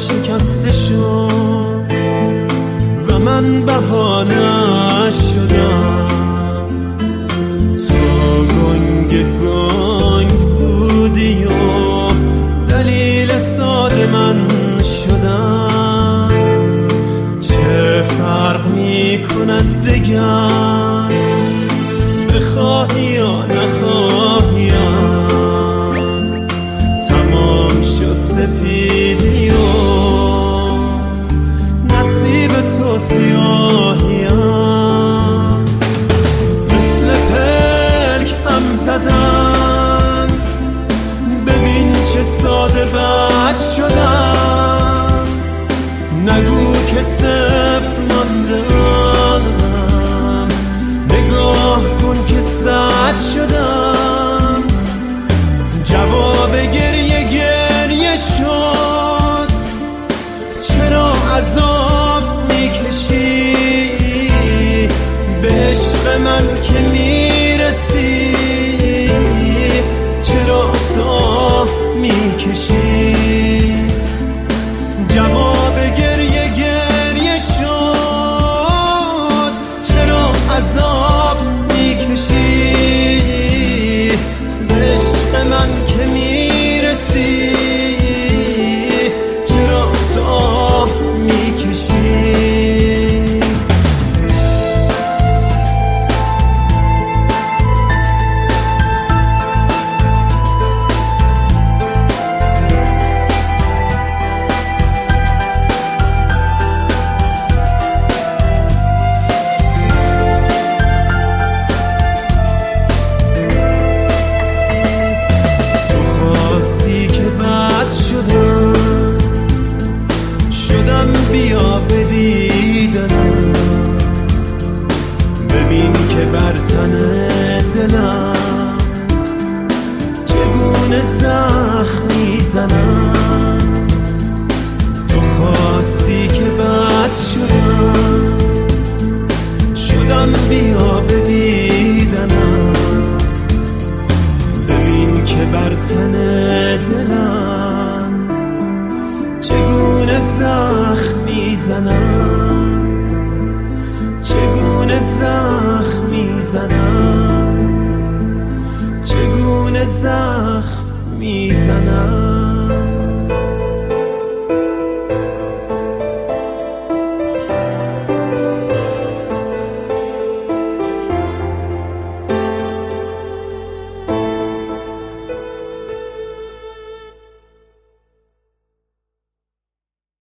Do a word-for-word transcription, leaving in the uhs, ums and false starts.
شکسته شد و من بهانه شدم. تو گنگ گنگ بودی و دلیل ساده من شدم. چه فرق می کند دگر بخواهی یا نخواهیم؟ تمام شد سپیدی و نصیب تو سیاهیم. مثل پلک هم زدن، ببین چه ساده بد شدم. نگو که صفر ماندم، نگاه کن که صد شدم. جواب گریه گریه شد، چرا عذاب میکشی؟ به عشق من که میرسی، چرا تو میکشی؟ جواب گریه گریه شد، چرا عذاب میکشی؟ به عشق من که میرسی، چرا تو میکشی؟ بیا بدیدنم، ببین که بر تن دلم چگونه زخم میزنم. تو خواستی که بد شدم، شدم بیا بدیدنم، ببین که بر تن دلم چگونه زخم میزنم، چگونه زخم میزنم، چگونه زخم میزنم.